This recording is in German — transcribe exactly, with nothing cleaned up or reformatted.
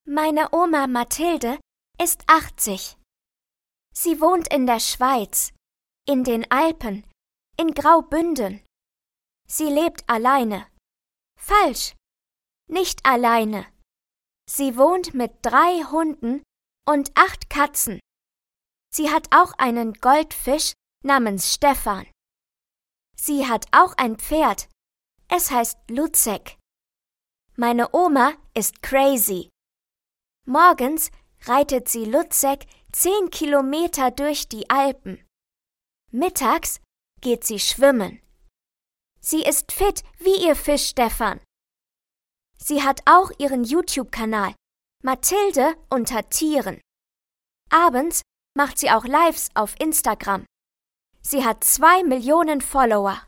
Meine Oma Mathilde ist achtzig. Sie wohnt in der Schweiz, in den Alpen, in Graubünden. Sie lebt alleine. Falsch, nicht alleine. Sie wohnt mit drei Hunden und acht Katzen. Sie hat auch einen Goldfisch namens Stefan. Sie hat auch ein Pferd. Es heißt Luzek. Meine Oma ist crazy. Morgens reitet sie Luzek zehn Kilometer durch die Alpen. Mittags geht sie schwimmen. Sie ist fit wie ihr Fisch Stefan. Sie hat auch ihren YouTube-Kanal Mathilde unter Tieren. Abends macht sie auch Lives auf Instagram. Sie hat zwei Millionen Follower.